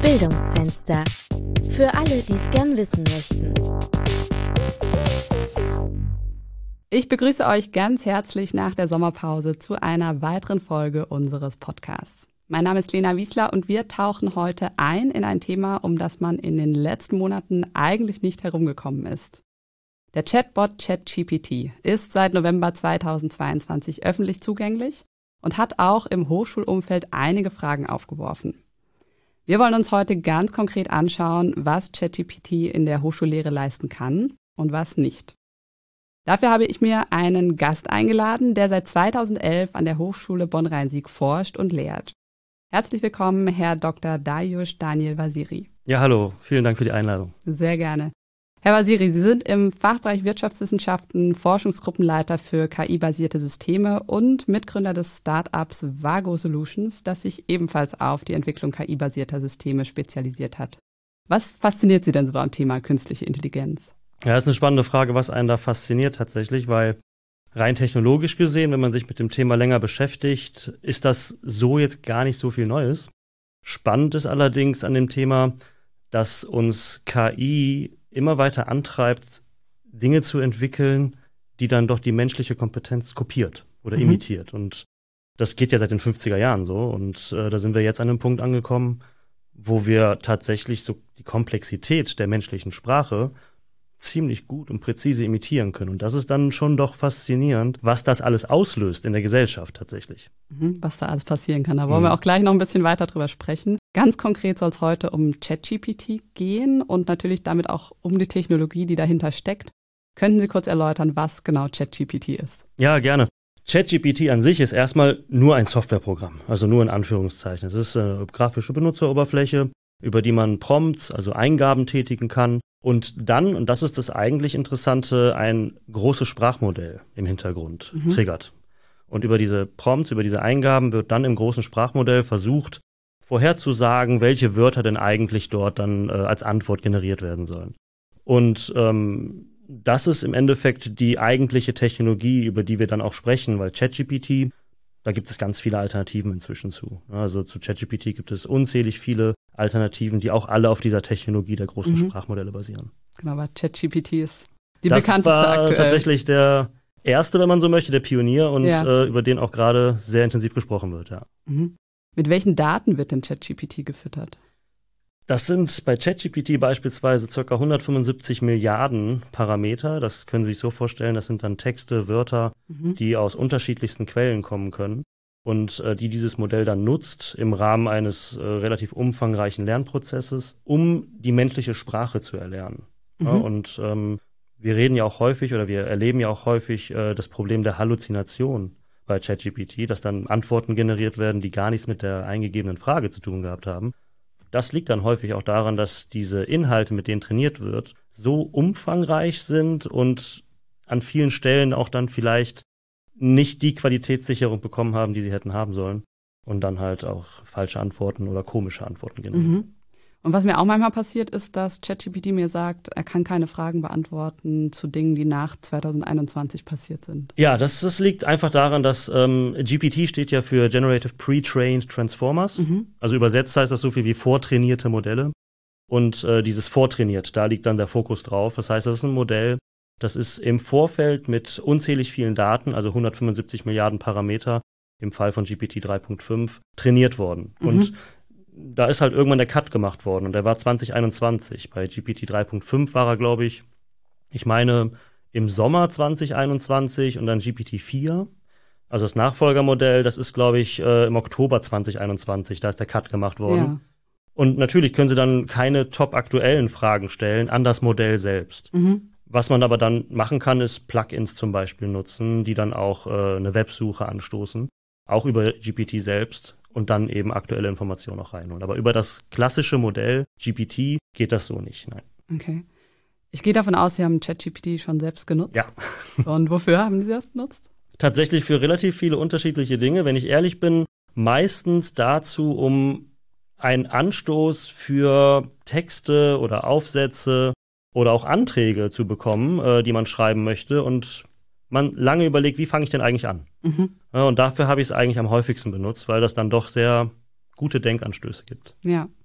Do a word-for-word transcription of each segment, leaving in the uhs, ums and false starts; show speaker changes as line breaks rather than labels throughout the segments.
Bildungsfenster. Für alle, die es gern wissen möchten.
Ich begrüße euch ganz herzlich nach der Sommerpause zu einer weiteren Folge unseres Podcasts. Mein Name ist Lena Wiesler und wir tauchen heute ein in ein Thema, um das man in den letzten Monaten eigentlich nicht herumgekommen ist. Der Chatbot ChatGPT ist seit November zweitausendzweiundzwanzig öffentlich zugänglich und hat auch im Hochschulumfeld einige Fragen aufgeworfen. Wir wollen uns heute ganz konkret anschauen, was ChatGPT in der Hochschullehre leisten kann und was nicht. Dafür habe ich mir einen Gast eingeladen, der seit zweitausendelf an der Hochschule Bonn-Rhein-Sieg forscht und lehrt. Herzlich willkommen, Herr Doktor Dariusz Daniel Waziri.
Ja, hallo. Vielen Dank für die Einladung.
Sehr gerne. Herr Waziri, Sie sind im Fachbereich Wirtschaftswissenschaften Forschungsgruppenleiter für K I-basierte Systeme und Mitgründer des Startups Vago Solutions, das sich ebenfalls auf die Entwicklung K I-basierter Systeme spezialisiert hat. Was fasziniert Sie denn so am Thema künstliche Intelligenz?
Ja, das ist eine spannende Frage, was einen da fasziniert tatsächlich, weil rein technologisch gesehen, wenn man sich mit dem Thema länger beschäftigt, ist das so jetzt gar nicht so viel Neues. Spannend ist allerdings an dem Thema, dass uns K I immer weiter antreibt, Dinge zu entwickeln, die dann doch die menschliche Kompetenz kopiert oder mhm. imitiert. Und das geht ja seit den fünfziger Jahren so. Und äh, da sind wir jetzt an einem Punkt angekommen, wo wir tatsächlich so die Komplexität der menschlichen Sprache ziemlich gut und präzise imitieren können. Und das ist dann schon doch faszinierend, was das alles auslöst in der Gesellschaft tatsächlich.
Mhm, was da alles passieren kann. Da wollen mhm. wir auch gleich noch ein bisschen weiter drüber sprechen. Ganz konkret soll es heute um ChatGPT gehen und natürlich damit auch um die Technologie, die dahinter steckt. Könnten Sie kurz erläutern, was genau ChatGPT ist?
Ja, gerne. ChatGPT an sich ist erstmal nur ein Softwareprogramm, also nur in Anführungszeichen. Es ist eine grafische Benutzeroberfläche, über die man Prompts, also Eingaben tätigen kann. Und dann, und das ist das eigentlich Interessante, ein großes Sprachmodell im Hintergrund mhm. triggert. Und über diese Prompts, über diese Eingaben wird dann im großen Sprachmodell versucht, vorherzusagen, welche Wörter denn eigentlich dort dann äh, als Antwort generiert werden sollen. Und ähm, das ist im Endeffekt die eigentliche Technologie, über die wir dann auch sprechen, weil ChatGPT, da gibt es ganz viele Alternativen inzwischen zu. Also zu ChatGPT gibt es unzählig viele Alternativen, die auch alle auf dieser Technologie der großen mhm. Sprachmodelle basieren.
Genau, aber ChatGPT ist die
das
bekannteste
war
aktuell.
Tatsächlich der erste, wenn man so möchte, der Pionier und ja. äh, über den auch gerade sehr intensiv gesprochen wird. Ja.
Mhm. Mit welchen Daten wird denn ChatGPT gefüttert?
Das sind bei ChatGPT beispielsweise ca. hundertfünfundsiebzig Milliarden Parameter. Das können Sie sich so vorstellen, das sind dann Texte, Wörter, mhm. die aus unterschiedlichsten Quellen kommen können und äh, die dieses Modell dann nutzt im Rahmen eines äh, relativ umfangreichen Lernprozesses, um die menschliche Sprache zu erlernen. Mhm. Ja, und ähm, wir reden ja auch häufig oder wir erleben ja auch häufig äh, das Problem der Halluzination bei ChatGPT, dass dann Antworten generiert werden, die gar nichts mit der eingegebenen Frage zu tun gehabt haben. Das liegt dann häufig auch daran, dass diese Inhalte, mit denen trainiert wird, so umfangreich sind und an vielen Stellen auch dann vielleicht nicht die Qualitätssicherung bekommen haben, die sie hätten haben sollen und dann halt auch falsche Antworten oder komische Antworten generieren.
Mhm. Und was mir auch manchmal passiert, ist, dass ChatGPT mir sagt, er kann keine Fragen beantworten zu Dingen, die nach zweitausendeinundzwanzig passiert sind.
Ja, das, das liegt einfach daran, dass ähm, G P T steht ja für Generative Pre-Trained Transformers. Mhm. Also übersetzt heißt das so viel wie vortrainierte Modelle. Und äh, dieses vortrainiert, da liegt dann der Fokus drauf. Das heißt, das ist ein Modell, das ist im Vorfeld mit unzählig vielen Daten, also hundertfünfundsiebzig Milliarden Parameter, im Fall von G P T drei Punkt fünf, trainiert worden. Mhm. Und da ist halt irgendwann der Cut gemacht worden und der war zwanzig einundzwanzig. Bei G P T drei Punkt fünf war er, glaube ich, ich meine im Sommer zwanzig einundzwanzig und dann G P T vier. Also das Nachfolgermodell, das ist, glaube ich, äh, im Oktober zwanzig einundzwanzig, da ist der Cut gemacht worden. Ja. Und natürlich können Sie dann keine top aktuellen Fragen stellen an das Modell selbst. Mhm. Was man aber dann machen kann, ist Plugins zum Beispiel nutzen, die dann auch äh, eine Websuche anstoßen, auch über G P T selbst. Und dann eben aktuelle Informationen auch reinholen. Aber über das klassische Modell G P T geht das so nicht, nein.
Okay. Ich gehe davon aus, Sie haben ChatGPT schon selbst genutzt.
Ja.
Und wofür haben Sie das benutzt?
Tatsächlich für relativ viele unterschiedliche Dinge. Wenn ich ehrlich bin, meistens dazu, um einen Anstoß für Texte oder Aufsätze oder auch Anträge zu bekommen, äh, die man schreiben möchte. Und man lange überlegt, wie fange ich denn eigentlich an? Mhm. Ja, und dafür habe ich es eigentlich am häufigsten benutzt, weil das dann doch sehr gute Denkanstöße gibt.
Ja.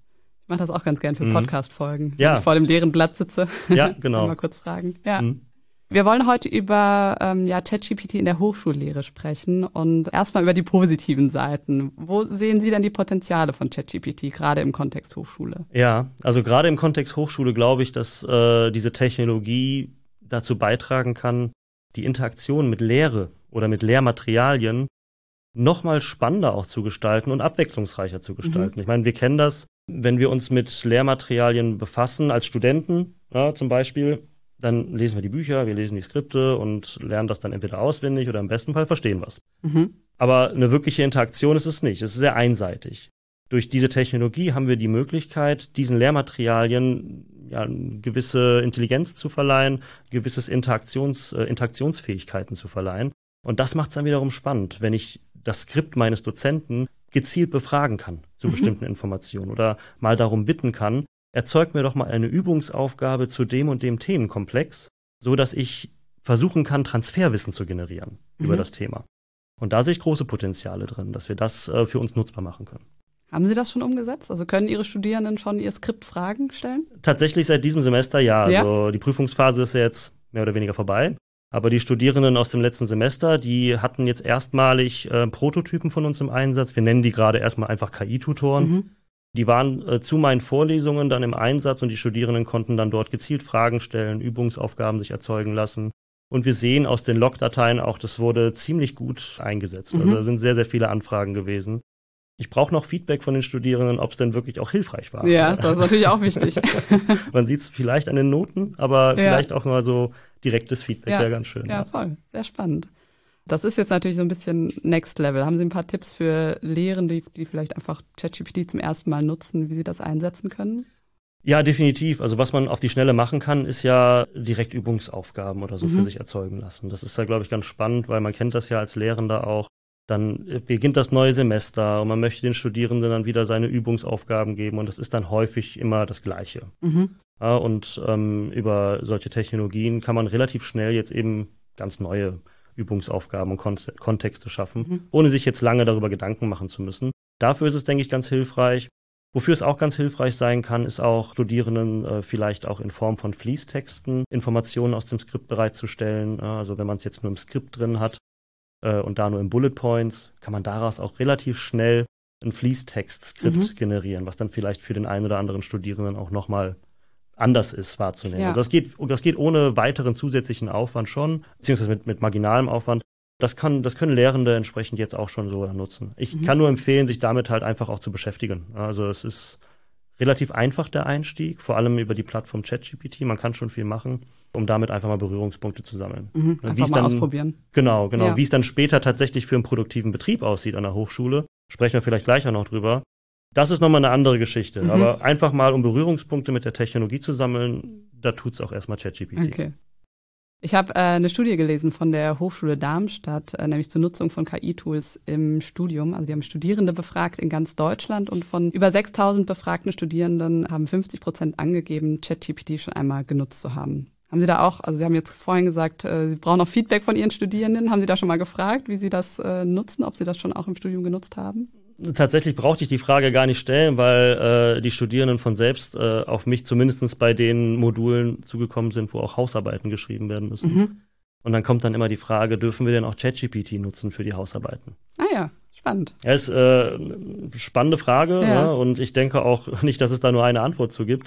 Ich mache das auch ganz gern für
Mhm.
Podcast-Folgen.
Ja.
Wenn ich vor dem leeren Blatt sitze.
Ja, genau.
Mal kurz fragen. Ja.
Mhm.
Wir wollen heute über ähm, ja, ChatGPT in der Hochschullehre sprechen und erstmal über die positiven Seiten. Wo sehen Sie denn die Potenziale von ChatGPT, gerade im Kontext Hochschule?
Ja, also gerade im Kontext Hochschule glaube ich, dass äh, diese Technologie dazu beitragen kann, die Interaktion mit Lehre oder mit Lehrmaterialien noch mal spannender auch zu gestalten und abwechslungsreicher zu gestalten. Mhm. Ich meine, wir kennen das, wenn wir uns mit Lehrmaterialien befassen, als Studenten, ja, zum Beispiel, dann lesen wir die Bücher, wir lesen die Skripte und lernen das dann entweder auswendig oder im besten Fall verstehen was. Mhm. Aber eine wirkliche Interaktion ist es nicht. Es ist sehr einseitig. Durch diese Technologie haben wir die Möglichkeit, diesen Lehrmaterialien ja, eine gewisse Intelligenz zu verleihen, gewisses Interaktions, äh, Interaktionsfähigkeiten zu verleihen. Und das macht es dann wiederum spannend, wenn ich das Skript meines Dozenten gezielt befragen kann zu mhm. bestimmten Informationen oder mal darum bitten kann, erzeug mir doch mal eine Übungsaufgabe zu dem und dem Themenkomplex, so dass ich versuchen kann, Transferwissen zu generieren mhm. über das Thema. Und da sehe ich große Potenziale drin, dass wir das äh, für uns nutzbar machen können.
Haben Sie das schon umgesetzt? Also können Ihre Studierenden schon ihr Skript Fragen stellen?
Tatsächlich seit diesem Semester ja.
ja.
Also die Prüfungsphase ist ja jetzt mehr oder weniger vorbei. Aber die Studierenden aus dem letzten Semester, die hatten jetzt erstmalig äh, Prototypen von uns im Einsatz. Wir nennen die gerade erstmal einfach K I-Tutoren. Mhm. Die waren äh, zu meinen Vorlesungen dann im Einsatz und die Studierenden konnten dann dort gezielt Fragen stellen, Übungsaufgaben sich erzeugen lassen. Und wir sehen aus den Logdateien auch, das wurde ziemlich gut eingesetzt. Mhm. Also da sind sehr, sehr viele Anfragen gewesen. Ich brauche noch Feedback von den Studierenden, ob es denn wirklich auch hilfreich war.
Ja, das ist natürlich auch wichtig.
Man sieht es vielleicht an den Noten, aber ja. vielleicht auch mal so direktes Feedback
ja.
wäre ganz schön.
Ja, voll. Sehr spannend. Das ist jetzt natürlich so ein bisschen Next Level. Haben Sie ein paar Tipps für Lehrende, die, die vielleicht einfach ChatGPT zum ersten Mal nutzen, wie sie das einsetzen können?
Ja, definitiv. Also was man auf die Schnelle machen kann, ist ja direkt Übungsaufgaben oder so mhm. für sich erzeugen lassen. Das ist da, glaube ich, ganz spannend, weil man kennt das ja als Lehrender auch. Dann beginnt das neue Semester und man möchte den Studierenden dann wieder seine Übungsaufgaben geben und das ist dann häufig immer das Gleiche. Mhm. Ja, und ähm, über solche Technologien kann man relativ schnell jetzt eben ganz neue Übungsaufgaben und Kon- Kontexte schaffen, mhm. ohne sich jetzt lange darüber Gedanken machen zu müssen. Dafür ist es, denke ich, ganz hilfreich. Wofür es auch ganz hilfreich sein kann, ist auch Studierenden äh, vielleicht auch in Form von Fließtexten Informationen aus dem Skript bereitzustellen. Ja, also wenn man es jetzt nur im Skript drin hat, und da nur in Bullet Points, kann man daraus auch relativ schnell ein Fließtext-Skript mhm. generieren, was dann vielleicht für den einen oder anderen Studierenden auch nochmal anders ist wahrzunehmen. Ja. Also das geht, das geht ohne weiteren zusätzlichen Aufwand schon, beziehungsweise mit, mit marginalem Aufwand. Das kann, das können Lehrende entsprechend jetzt auch schon so nutzen. Ich mhm. kann nur empfehlen, sich damit halt einfach auch zu beschäftigen. Also es ist relativ einfach der Einstieg, vor allem über die Plattform ChatGPT. Man kann schon viel machen, um damit einfach mal Berührungspunkte zu sammeln.
Mhm, einfach mal dann, ausprobieren.
Genau, genau.
Ja.
Wie es dann später tatsächlich für einen produktiven Betrieb aussieht an der Hochschule, sprechen wir vielleicht gleich auch noch drüber. Das ist nochmal eine andere Geschichte. Mhm. Aber einfach mal, um Berührungspunkte mit der Technologie zu sammeln, da tut es auch erstmal ChatGPT.
Okay. Ich habe äh, eine Studie gelesen von der Hochschule Darmstadt, äh, nämlich zur Nutzung von K I-Tools im Studium. Also die haben Studierende befragt in ganz Deutschland und von über sechstausend befragten Studierenden haben fünfzig Prozent angegeben, ChatGPT schon einmal genutzt zu haben. Haben Sie da auch, also Sie haben jetzt vorhin gesagt, äh, Sie brauchen noch Feedback von Ihren Studierenden. Haben Sie da schon mal gefragt, wie Sie das äh, nutzen, ob Sie das schon auch im Studium genutzt haben?
Tatsächlich brauchte ich die Frage gar nicht stellen, weil äh, die Studierenden von selbst äh, auf mich zumindest bei den Modulen zugekommen sind, wo auch Hausarbeiten geschrieben werden müssen. Mhm. Und dann kommt dann immer die Frage, dürfen wir denn auch ChatGPT nutzen für die Hausarbeiten?
Ah ja, spannend.
Ja, ist äh, eine spannende Frage, ja. Ne? Und ich denke auch nicht, dass es da nur eine Antwort zu gibt.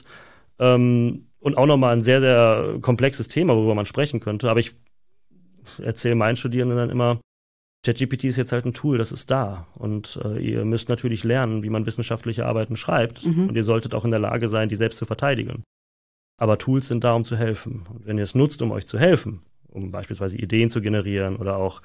Ähm, und auch nochmal ein sehr, sehr komplexes Thema, worüber man sprechen könnte. Aber ich erzähle meinen Studierenden dann immer, ChatGPT ist jetzt halt ein Tool, das ist da. Und äh, ihr müsst natürlich lernen, wie man wissenschaftliche Arbeiten schreibt. Mhm. Und ihr solltet auch in der Lage sein, die selbst zu verteidigen. Aber Tools sind da, um zu helfen. Und wenn ihr es nutzt, um euch zu helfen, um beispielsweise Ideen zu generieren oder auch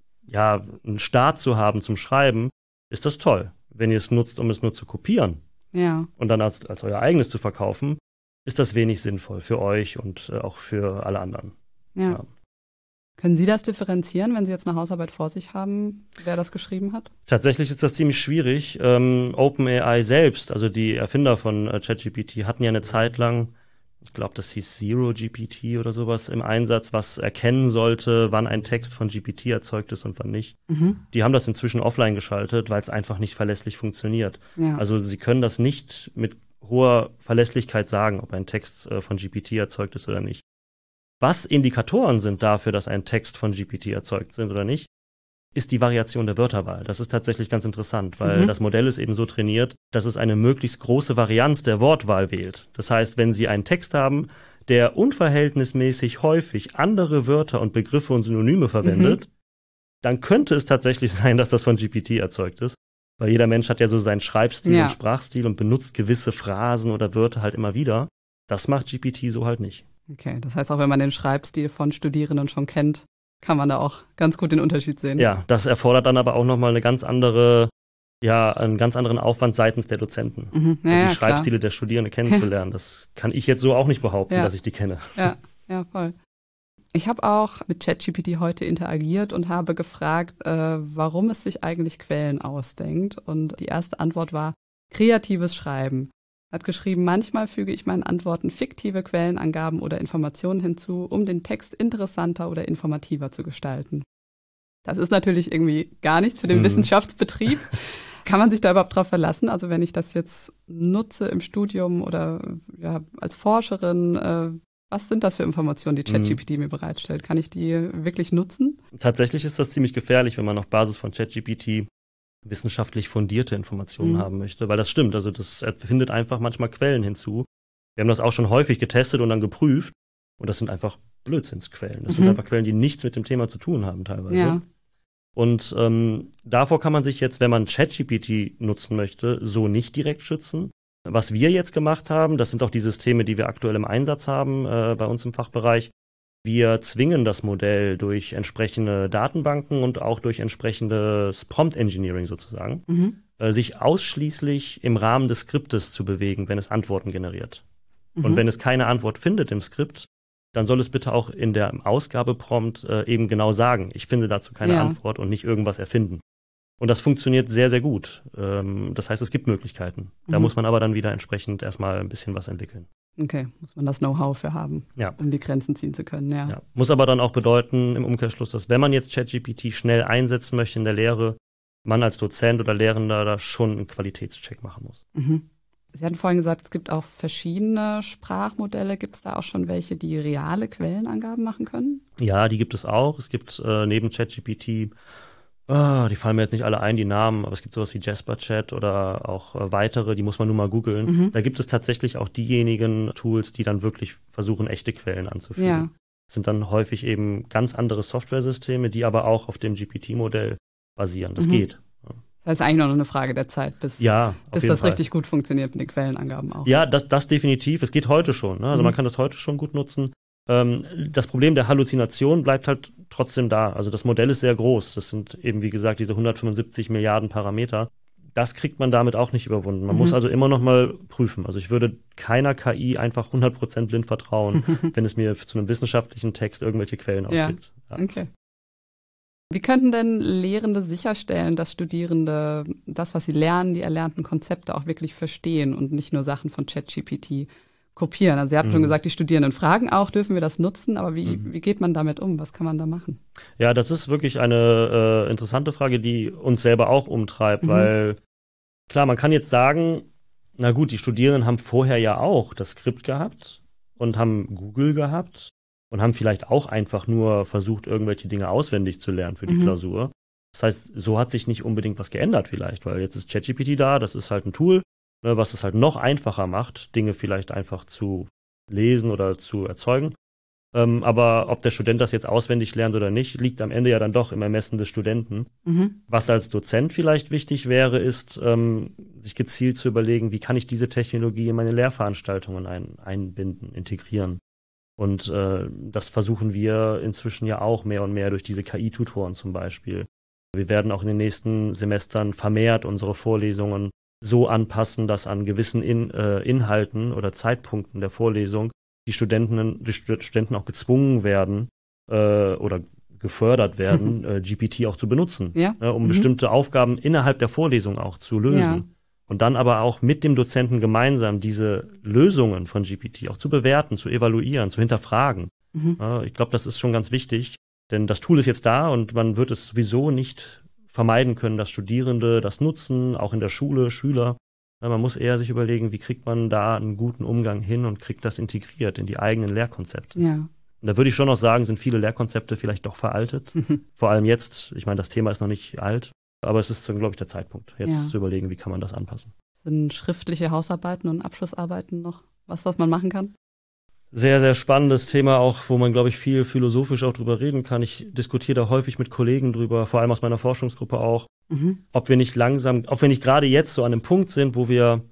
ja, einen Start zu haben zum Schreiben, ist das toll. Wenn ihr es nutzt, um es nur zu kopieren
ja.
und dann als, als euer eigenes zu verkaufen, ist das wenig sinnvoll für euch und äh, auch für alle anderen.
Ja. ja. Können Sie das differenzieren, wenn Sie jetzt eine Hausarbeit vor sich haben, wer das geschrieben hat?
Tatsächlich ist das ziemlich schwierig. Ähm, OpenAI selbst, also die Erfinder von äh, ChatGPT, hatten ja eine Zeit lang, ich glaube, das hieß Zero G P T oder sowas im Einsatz, was erkennen sollte, wann ein Text von G P T erzeugt ist und wann nicht. Mhm. Die haben das inzwischen offline geschaltet, weil es einfach nicht verlässlich funktioniert. Ja. Also sie können das nicht mit hoher Verlässlichkeit sagen, ob ein Text äh, von G P T erzeugt ist oder nicht. Was Indikatoren sind dafür, dass ein Text von G P T erzeugt sind oder nicht, ist die Variation der Wörterwahl. Das ist tatsächlich ganz interessant, weil mhm. das Modell ist eben so trainiert, dass es eine möglichst große Varianz der Wortwahl wählt. Das heißt, wenn Sie einen Text haben, der unverhältnismäßig häufig andere Wörter und Begriffe und Synonyme verwendet, mhm. dann könnte es tatsächlich sein, dass das von G P T erzeugt ist. Weil jeder Mensch hat ja so seinen Schreibstil ja. und Sprachstil und benutzt gewisse Phrasen oder Wörter halt immer wieder. Das macht G P T so halt nicht.
Okay, das heißt auch, wenn man den Schreibstil von Studierenden schon kennt, kann man da auch ganz gut den Unterschied sehen.
Ja, das erfordert dann aber auch nochmal eine ganz andere, ja, einen ganz anderen Aufwand seitens der Dozenten,
mhm. ja,
die
ja,
Schreibstile
klar.
der Studierenden kennenzulernen. Das kann ich jetzt so auch nicht behaupten,
ja.
dass ich die kenne.
Ja, ja, voll. Ich habe auch mit ChatGPT heute interagiert und habe gefragt, äh, warum es sich eigentlich Quellen ausdenkt. Und die erste Antwort war kreatives Schreiben. Hat geschrieben, manchmal füge ich meinen Antworten fiktive Quellenangaben oder Informationen hinzu, um den Text interessanter oder informativer zu gestalten. Das ist natürlich irgendwie gar nichts für den mhm. Wissenschaftsbetrieb. Kann man sich da überhaupt drauf verlassen? Also wenn ich das jetzt nutze im Studium oder ja, als Forscherin, äh, was sind das für Informationen, die ChatGPT mhm. mir bereitstellt? Kann ich die wirklich nutzen?
Tatsächlich ist das ziemlich gefährlich, wenn man auf Basis von ChatGPT wissenschaftlich fundierte Informationen mhm. haben möchte, weil das stimmt, also das findet einfach manchmal Quellen hinzu. Wir haben das auch schon häufig getestet und dann geprüft und das sind einfach Blödsinnsquellen. Das mhm. sind einfach Quellen, die nichts mit dem Thema zu tun haben teilweise.
Ja.
Und ähm, davor kann man sich jetzt, wenn man ChatGPT nutzen möchte, so nicht direkt schützen. Was wir jetzt gemacht haben, das sind auch die Systeme, die wir aktuell im Einsatz haben äh, bei uns im Fachbereich. Wir zwingen das Modell durch entsprechende Datenbanken und auch durch entsprechendes Prompt Engineering sozusagen, mhm. äh, sich ausschließlich im Rahmen des Skriptes zu bewegen, wenn es Antworten generiert. Mhm. Und wenn es keine Antwort findet im Skript, dann soll es bitte auch in der Ausgabeprompt äh, eben genau sagen, ich finde dazu keine
ja.
Antwort und nicht irgendwas erfinden. Und das funktioniert sehr, sehr gut. Ähm, das heißt, es gibt Möglichkeiten. Da mhm. muss man aber dann wieder entsprechend erstmal ein bisschen was entwickeln.
Okay, muss man das Know-how für haben,
ja.
um die Grenzen ziehen zu können. Ja.
Ja. Muss aber dann auch bedeuten, im Umkehrschluss, dass wenn man jetzt ChatGPT schnell einsetzen möchte in der Lehre, man als Dozent oder Lehrender da schon einen Qualitätscheck machen muss.
Mhm. Sie hatten vorhin gesagt, es gibt auch verschiedene Sprachmodelle. Gibt es da auch schon welche, die reale Quellenangaben machen können?
Ja, die gibt es auch. Es gibt äh, neben ChatGPT, oh, die fallen mir jetzt nicht alle ein, die Namen, aber es gibt sowas wie JasperChat oder auch äh, weitere, die muss man nur mal googeln. Mhm. Da gibt es tatsächlich auch diejenigen Tools, die dann wirklich versuchen, echte Quellen anzufügen.
Ja.
Das sind dann häufig eben ganz andere Softwaresysteme, die aber auch auf dem G P T-Modell basieren. Das mhm. geht.
Das heißt eigentlich nur noch eine Frage der Zeit, bis,
ja,
bis das Fall. richtig gut funktioniert mit den Quellenangaben auch.
Ja, das, das definitiv. Es geht heute schon. Ne? Also mhm. man kann das heute schon gut nutzen. Ähm, das Problem der Halluzination bleibt halt trotzdem da. Also das Modell ist sehr groß. Das sind eben, wie gesagt, diese hundertfünfundsiebzig Milliarden Parameter. Das kriegt man damit auch nicht überwunden. Man mhm. muss also immer noch mal prüfen. Also ich würde keiner K I einfach hundert Prozent blind vertrauen, wenn es mir zu einem wissenschaftlichen Text irgendwelche Quellen ausgibt.
Ja. Ja. Okay. Wie könnten denn Lehrende sicherstellen, dass Studierende das, was sie lernen, die erlernten Konzepte auch wirklich verstehen und nicht nur Sachen von ChatGPT kopieren? Also Sie hatten mhm. schon gesagt, die Studierenden fragen auch, dürfen wir das nutzen? Aber wie, mhm. wie geht man damit um? Was kann man da machen?
Ja, das ist wirklich eine äh, interessante Frage, die uns selber auch umtreibt, mhm. weil klar, man kann jetzt sagen, na gut, die Studierenden haben vorher ja auch das Skript gehabt und haben Google gehabt. Und haben vielleicht auch einfach nur versucht, irgendwelche Dinge auswendig zu lernen für die mhm. Klausur. Das heißt, so hat sich nicht unbedingt was geändert vielleicht, weil jetzt ist ChatGPT da, das ist halt ein Tool, ne, was es halt noch einfacher macht, Dinge vielleicht einfach zu lesen oder zu erzeugen. Ähm, aber ob der Student das jetzt auswendig lernt oder nicht, liegt am Ende ja dann doch im Ermessen des Studenten. Mhm. Was als Dozent vielleicht wichtig wäre, ist, ähm, sich gezielt zu überlegen, wie kann ich diese Technologie in meine Lehrveranstaltungen ein, einbinden, integrieren. Und äh, das versuchen wir inzwischen ja auch mehr und mehr durch diese K I-Tutoren zum Beispiel. Wir werden auch in den nächsten Semestern vermehrt unsere Vorlesungen so anpassen, dass an gewissen in, äh, Inhalten oder Zeitpunkten der Vorlesung die Studenten, die Studenten auch gezwungen werden äh, oder gefördert werden, äh, G P T auch zu benutzen,
ja?
äh, um
mhm.
bestimmte Aufgaben innerhalb der Vorlesung auch zu lösen. Ja. Und dann aber auch mit dem Dozenten gemeinsam diese Lösungen von G P T auch zu bewerten, zu evaluieren, zu hinterfragen. Mhm. Ja, ich glaube, das ist schon ganz wichtig, denn das Tool ist jetzt da und man wird es sowieso nicht vermeiden können, dass Studierende das nutzen, auch in der Schule, Schüler. Ja, man muss eher sich überlegen, wie kriegt man da einen guten Umgang hin und kriegt das integriert in die eigenen Lehrkonzepte.
Ja.
Und da würde ich schon noch sagen, sind viele Lehrkonzepte vielleicht doch veraltet.
Mhm.
Vor allem jetzt, ich meine, das Thema ist noch nicht alt, aber es ist, glaube ich, der Zeitpunkt, jetzt
Ja.
zu überlegen, wie kann man das anpassen.
Sind schriftliche Hausarbeiten und Abschlussarbeiten noch was, was man machen kann?
Sehr, sehr spannendes Thema auch, wo man, glaube ich, viel philosophisch auch drüber reden kann. Ich diskutiere da häufig mit Kollegen drüber, vor allem aus meiner Forschungsgruppe auch,
Mhm.
ob wir nicht langsam, ob wir nicht gerade jetzt so an einem Punkt sind, wo wir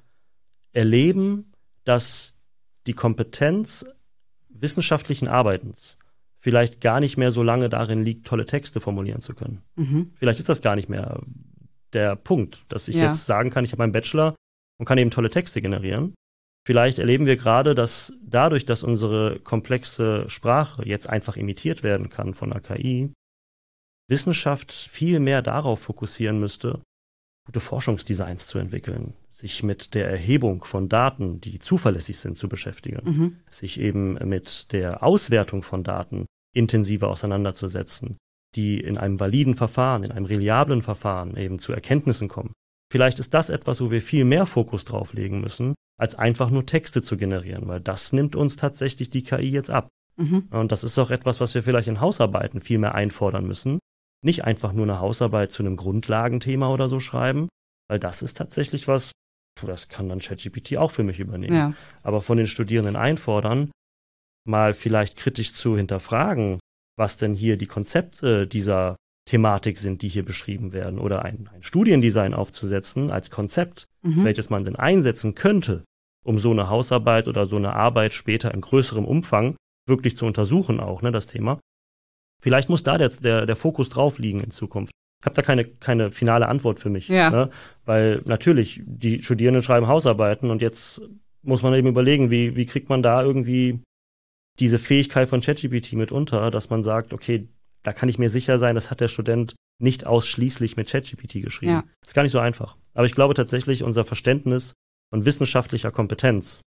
erleben, dass die Kompetenz wissenschaftlichen Arbeitens vielleicht gar nicht mehr so lange darin liegt, tolle Texte formulieren zu können.
Mhm.
Vielleicht ist das gar nicht mehr der Punkt, dass ich
Ja.
jetzt sagen kann, ich habe einen Bachelor und kann eben tolle Texte generieren. Vielleicht erleben wir gerade, dass dadurch, dass unsere komplexe Sprache jetzt einfach imitiert werden kann von der K I, Wissenschaft viel mehr darauf fokussieren müsste, gute Forschungsdesigns zu entwickeln, sich mit der Erhebung von Daten, die zuverlässig sind, zu beschäftigen,
Mhm.
sich eben mit der Auswertung von Daten intensiver auseinanderzusetzen, die in einem validen Verfahren, in einem reliablen Verfahren eben zu Erkenntnissen kommen. Vielleicht ist das etwas, wo wir viel mehr Fokus drauf legen müssen, als einfach nur Texte zu generieren, weil das nimmt uns tatsächlich die K I jetzt ab.
Mhm.
Und das ist auch etwas, was wir vielleicht in Hausarbeiten viel mehr einfordern müssen. Nicht einfach nur eine Hausarbeit zu einem Grundlagenthema oder so schreiben, weil das ist tatsächlich was, das kann dann ChatGPT auch für mich übernehmen.
Ja.
Aber von den Studierenden einfordern, mal vielleicht kritisch zu hinterfragen, was denn hier die Konzepte dieser Thematik sind, die hier beschrieben werden, oder ein, ein Studiendesign aufzusetzen als Konzept,
Mhm.
welches man denn einsetzen könnte, um so eine Hausarbeit oder so eine Arbeit später in größerem Umfang wirklich zu untersuchen auch, ne, das Thema. Vielleicht muss da der, der, der Fokus drauf liegen in Zukunft. Ich habe da keine, keine finale Antwort für mich,
Ja.
ne? Weil natürlich, die Studierenden schreiben Hausarbeiten und jetzt muss man eben überlegen, wie, wie kriegt man da irgendwie diese Fähigkeit von ChatGPT mit unter, dass man sagt, okay, da kann ich mir sicher sein, das hat der Student nicht ausschließlich mit ChatGPT geschrieben.
Ja.
Das ist gar nicht so einfach. Aber ich glaube tatsächlich, unser Verständnis von wissenschaftlicher Kompetenz,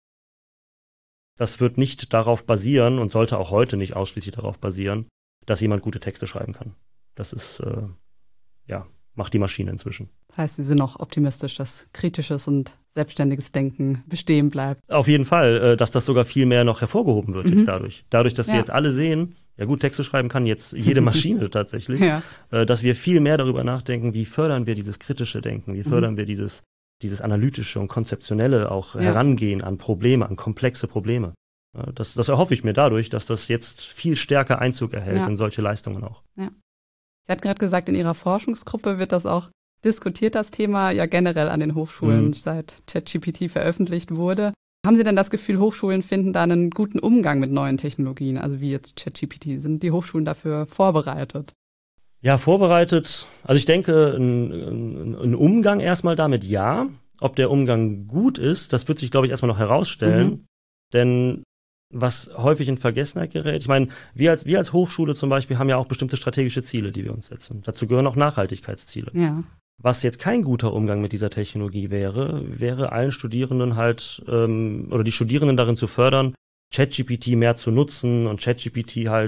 das wird nicht darauf basieren und sollte auch heute nicht ausschließlich darauf basieren, dass jemand gute Texte schreiben kann. Das ist, äh, ja, macht die Maschine inzwischen.
Das heißt, Sie sind noch optimistisch, dass kritisches und selbstständiges Denken bestehen bleibt.
Auf jeden Fall, äh, dass das sogar viel mehr noch hervorgehoben wird
Mhm.
jetzt dadurch. Dadurch, dass
Ja.
wir jetzt alle sehen, ja gut, Texte schreiben kann jetzt jede Maschine tatsächlich,
Ja.
äh, dass wir viel mehr darüber nachdenken, wie fördern wir dieses kritische Denken, wie fördern wir dieses, dieses analytische und konzeptionelle auch
Ja.
Herangehen an Probleme, an komplexe Probleme. Ja, das, das erhoffe ich mir dadurch, dass das jetzt viel stärker Einzug erhält
Ja.
in solche Leistungen auch.
Sie hat gerade gesagt, in Ihrer Forschungsgruppe wird das auch diskutiert, das Thema, ja generell an den Hochschulen,
Mhm.
seit ChatGPT veröffentlicht wurde. Haben Sie denn das Gefühl, Hochschulen finden da einen guten Umgang mit neuen Technologien, also wie jetzt ChatGPT? Sind die Hochschulen dafür vorbereitet?
Ja, vorbereitet. Also ich denke, ein, ein, ein Umgang erstmal damit ja. Ob der Umgang gut ist, das wird sich, glaube ich, erstmal noch herausstellen.
Mhm.
Denn was häufig in Vergessenheit gerät, ich meine, wir als, wir als Hochschule zum Beispiel haben ja auch bestimmte strategische Ziele, die wir uns setzen. Dazu gehören auch Nachhaltigkeitsziele.
Ja.
Was jetzt kein guter Umgang mit dieser Technologie wäre, wäre allen Studierenden halt, ähm, oder die Studierenden darin zu fördern, ChatGPT mehr zu nutzen und ChatGPT halt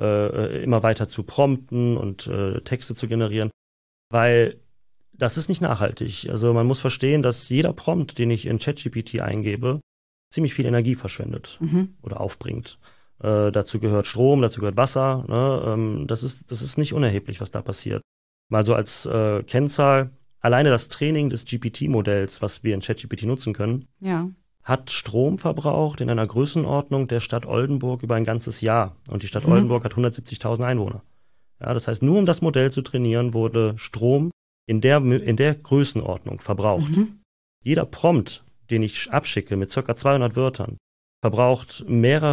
äh, immer weiter zu prompten und äh, Texte zu generieren, weil das ist nicht nachhaltig. Also man muss verstehen, dass jeder Prompt, den ich in ChatGPT eingebe, ziemlich viel Energie verschwendet
Mhm.
oder aufbringt. Äh, dazu gehört Strom, dazu gehört Wasser. Ne? Ähm, das ist, das ist nicht unerheblich, was da passiert. Mal so als äh, Kennzahl, alleine das Training des G P T-Modells, was wir in ChatGPT nutzen können,
Ja.
hat Strom verbraucht in einer Größenordnung der Stadt Oldenburg über ein ganzes Jahr. Und die Stadt
Mhm.
Oldenburg hat hundertsiebzigtausend Einwohner. Ja, das heißt, nur um das Modell zu trainieren, wurde Strom in der, in der Größenordnung verbraucht.
Mhm.
Jeder Prompt, den ich abschicke mit ca. zweihundert Wörtern, verbraucht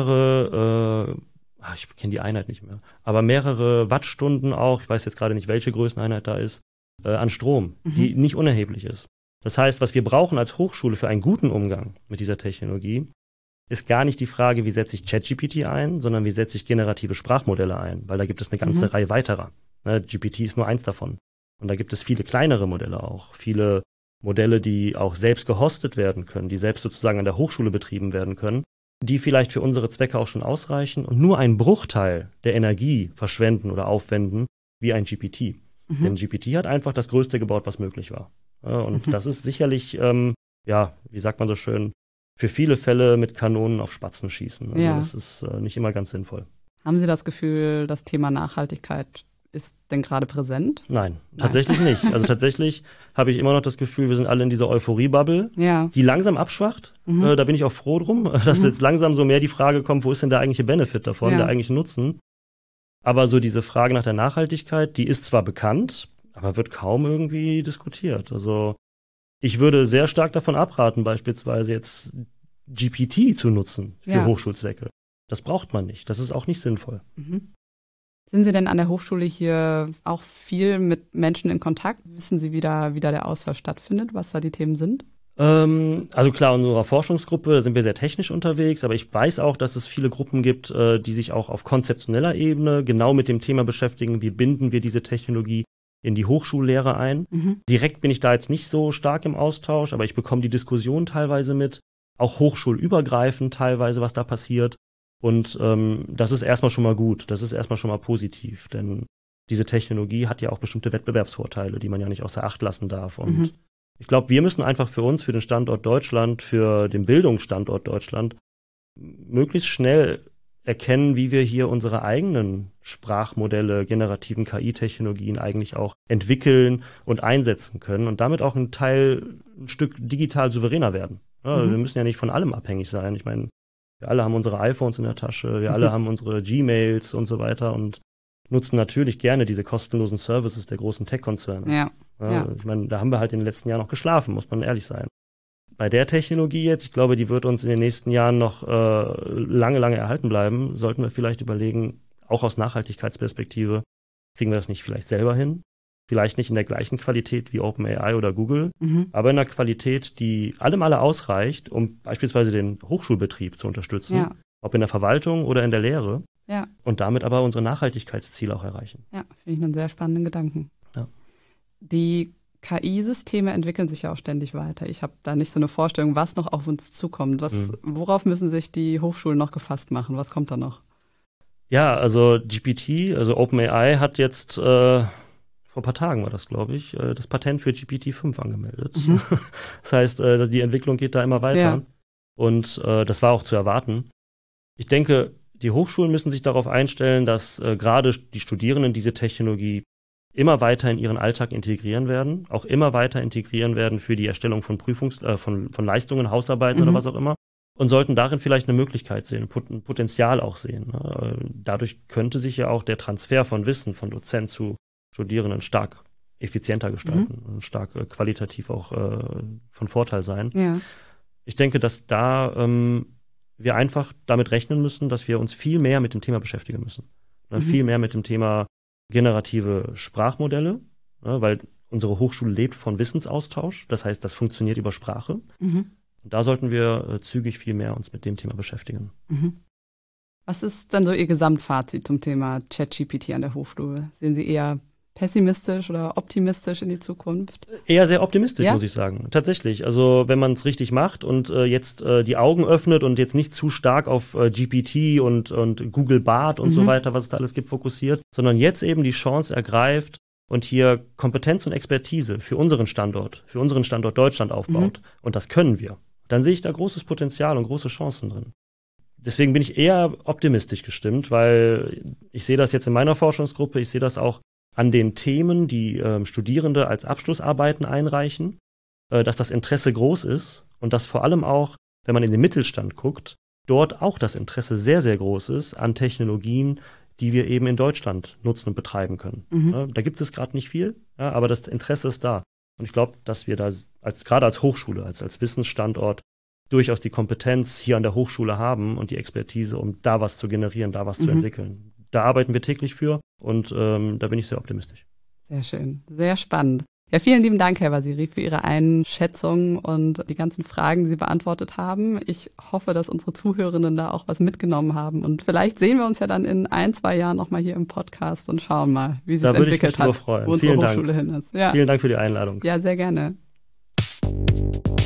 mehrere, äh, ach, ich kenne die Einheit nicht mehr, aber mehrere Wattstunden auch, ich weiß jetzt gerade nicht, welche Größeneinheit da ist, äh, an Strom,
Mhm.
die nicht unerheblich ist. Das heißt, was wir brauchen als Hochschule für einen guten Umgang mit dieser Technologie, ist gar nicht die Frage, wie setze ich ChatGPT ein, sondern wie setze ich generative Sprachmodelle ein, weil da gibt es eine ganze
Mhm.
Reihe weiterer. Ne, G P T ist nur eins davon. Und da gibt es viele kleinere Modelle auch, viele Modelle, die auch selbst gehostet werden können, die selbst sozusagen an der Hochschule betrieben werden können, die vielleicht für unsere Zwecke auch schon ausreichen und nur einen Bruchteil der Energie verschwenden oder aufwenden wie ein G P T.
Mhm.
Denn G P T hat einfach das Größte gebaut, was möglich war. Ja, und
Mhm.
das ist sicherlich ähm, ja, wie sagt man so schön, für viele Fälle mit Kanonen auf Spatzen schießen. Also
ja.
das ist äh, nicht immer ganz sinnvoll.
Haben Sie das Gefühl, das Thema Nachhaltigkeit ist denn gerade präsent?
Nein,
Nein.
tatsächlich nicht. Also tatsächlich habe ich immer noch das Gefühl, wir sind alle in dieser Euphorie-Bubble,
ja.
die langsam abschwacht. Mhm. Äh, da bin ich auch froh drum, dass mhm. jetzt langsam so mehr die Frage kommt, wo ist denn der eigentliche Benefit davon, ja. der eigentliche Nutzen? Aber so diese Frage nach der Nachhaltigkeit, die ist zwar bekannt, aber wird kaum irgendwie diskutiert. Also ich würde sehr stark davon abraten, beispielsweise jetzt G P T zu nutzen für
ja.
Hochschulzwecke. Das braucht man nicht. Das ist auch nicht sinnvoll.
Mhm. Sind Sie denn an der Hochschule hier auch viel mit Menschen in Kontakt? Wissen Sie, wie da, wie da der Austausch stattfindet, was da die Themen sind?
Ähm, also klar, in unserer Forschungsgruppe sind wir sehr technisch unterwegs, aber ich weiß auch, dass es viele Gruppen gibt, äh, die sich auch auf konzeptioneller Ebene genau mit dem Thema beschäftigen, wie binden wir diese Technologie in die Hochschullehre ein. Mhm. Direkt bin ich da jetzt nicht so stark im Austausch, aber ich bekomme die Diskussion teilweise mit, auch hochschulübergreifend teilweise, was da passiert. Und ähm, das ist erstmal schon mal gut, das ist erstmal schon mal positiv, denn diese Technologie hat ja auch bestimmte Wettbewerbsvorteile, die man ja nicht außer Acht lassen darf. Und mhm. ich glaube, wir müssen einfach für uns, für den Standort Deutschland, für den Bildungsstandort Deutschland, möglichst schnell erkennen, wie wir hier unsere eigenen Sprachmodelle, generativen K I-Technologien eigentlich auch entwickeln und einsetzen können und damit auch ein Teil, ein Stück digital souveräner werden. Ja, mhm. Wir müssen ja nicht von allem abhängig sein. Ich meine, wir alle haben unsere iPhones in der Tasche, wir alle mhm. haben unsere Gmails und so weiter und nutzen natürlich gerne diese kostenlosen Services der großen Tech-Konzerne.
Ja.
Ja,
ja.
Ich meine, da haben wir halt in den letzten Jahren noch geschlafen, muss man ehrlich sein. Bei der Technologie jetzt, ich glaube, die wird uns in den nächsten Jahren noch äh, lange, lange erhalten bleiben, sollten wir vielleicht überlegen, auch aus Nachhaltigkeitsperspektive, kriegen wir das nicht vielleicht selber hin? Vielleicht nicht in der gleichen Qualität wie OpenAI oder Google, mhm. aber in einer Qualität, die allem alle ausreicht, um beispielsweise den Hochschulbetrieb zu unterstützen, ja. ob in der Verwaltung oder in der Lehre,
ja.
und damit aber unsere Nachhaltigkeitsziele auch erreichen.
Ja, finde ich einen sehr spannenden Gedanken.
Ja.
Die K I-Systeme entwickeln sich ja auch ständig weiter. Ich habe da nicht so eine Vorstellung, was noch auf uns zukommt. Was, mhm. Worauf müssen sich die Hochschulen noch gefasst machen? Was kommt da noch?
Ja, also G P T, also OpenAI hat jetzt äh, vor ein paar Tagen war das, glaube ich, äh, das Patent für G P T fünf angemeldet. Mhm. Das heißt, äh, die Entwicklung geht da immer weiter.
Ja.
Und äh, das war auch zu erwarten. Ich denke, die Hochschulen müssen sich darauf einstellen, dass äh, gerade die Studierenden diese Technologie immer weiter in ihren Alltag integrieren werden, auch immer weiter integrieren werden für die Erstellung von Prüfungs-, äh, von, von Leistungen, Hausarbeiten mhm. oder was auch immer und sollten darin vielleicht eine Möglichkeit sehen, ein Potenzial auch sehen. Ne? Dadurch könnte sich ja auch der Transfer von Wissen von Dozent zu Studierenden stark effizienter gestalten mhm. und stark äh, qualitativ auch äh, von Vorteil sein.
Ja.
Ich denke, dass da ähm, wir einfach damit rechnen müssen, dass wir uns viel mehr mit dem Thema beschäftigen müssen. Ne? Mhm. Viel mehr mit dem Thema generative Sprachmodelle, ne, weil unsere Hochschule lebt von Wissensaustausch. Das heißt, das funktioniert über Sprache. Mhm. Und da sollten wir äh, zügig viel mehr uns mit dem Thema beschäftigen.
Mhm. Was ist denn so Ihr Gesamtfazit zum Thema ChatGPT an der Hochschule? Sehen Sie eher pessimistisch oder optimistisch in die Zukunft?
Eher sehr optimistisch,
ja?
muss ich sagen. Tatsächlich. Also wenn man es richtig macht und äh, jetzt äh, die Augen öffnet und jetzt nicht zu stark auf äh, G P T und, und Google Bard und mhm. so weiter, was es da alles gibt, fokussiert, sondern jetzt eben die Chance ergreift und hier Kompetenz und Expertise für unseren Standort, für unseren Standort Deutschland aufbaut. Mhm. Und das können wir. Dann sehe ich da großes Potenzial und große Chancen drin. Deswegen bin ich eher optimistisch gestimmt, weil ich sehe das jetzt in meiner Forschungsgruppe, ich sehe das auch an den Themen, die ähm, Studierende als Abschlussarbeiten einreichen, äh, dass das Interesse groß ist und dass vor allem auch, wenn man in den Mittelstand guckt, dort auch das Interesse sehr, sehr groß ist an Technologien, die wir eben in Deutschland nutzen und betreiben können. Mhm. Ja, da gibt es gerade nicht viel, ja, aber das Interesse ist da. Und ich glaube, dass wir da als gerade als Hochschule, als, als Wissensstandort durchaus die Kompetenz hier an der Hochschule haben und die Expertise, um da was zu generieren, da was mhm. zu entwickeln. Da arbeiten wir täglich für und ähm, da bin ich sehr optimistisch.
Sehr schön, sehr spannend. Ja, vielen lieben Dank, Herr Vaziri, für Ihre Einschätzung und die ganzen Fragen, die Sie beantwortet haben. Ich hoffe, dass unsere Zuhörenden da auch was mitgenommen haben. Und vielleicht sehen wir uns ja dann in ein, zwei Jahren nochmal hier im Podcast und schauen mal, wie sich es entwickelt hat,
freuen.
wo unsere
Vielen
Hochschule
Dank.
hin ist. Ja.
Vielen Dank für die Einladung.
Ja, sehr gerne.